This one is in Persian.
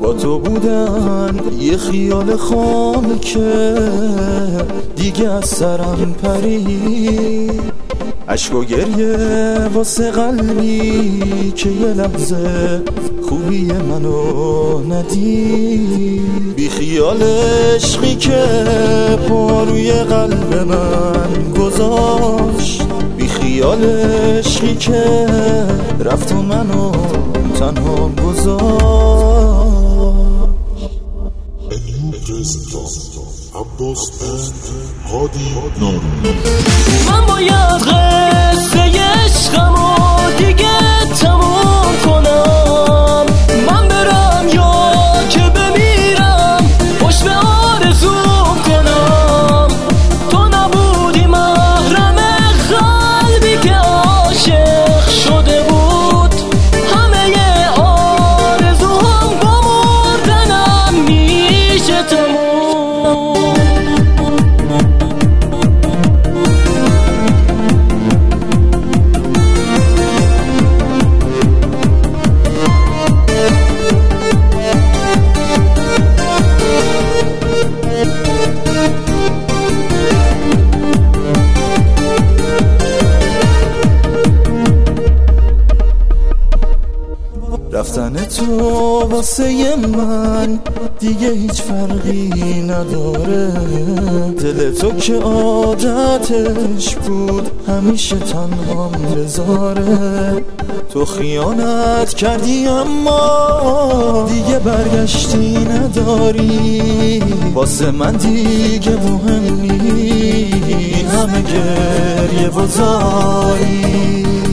با تو بودن یه خیال خام که دیگه از سرم پرید، عشق و گریه واسه قلبی که یه لحظه خوبی منو ندید، بی خیال عشقی که پاروی قلب من گذاشت، بی خیال عشقی که رفت و منو تنها گذاشت. من باید قصه عشقمو دیگه تموم کنم، من برم یا که بمیرم خوش به آرزوم کنم. تو نبودی محرم قلبی که عاشق شده بود، همه آرزوام با مردنم میشه تموم. رفتن تو واسه من دیگه هیچ فرقی نداره، دل تو که عادتش بود همیشه تنهام بذاره. تو خیانت کردی اما دیگه برگشتی نداری، واسه من دیگه مهم نی همه گریه و زاری.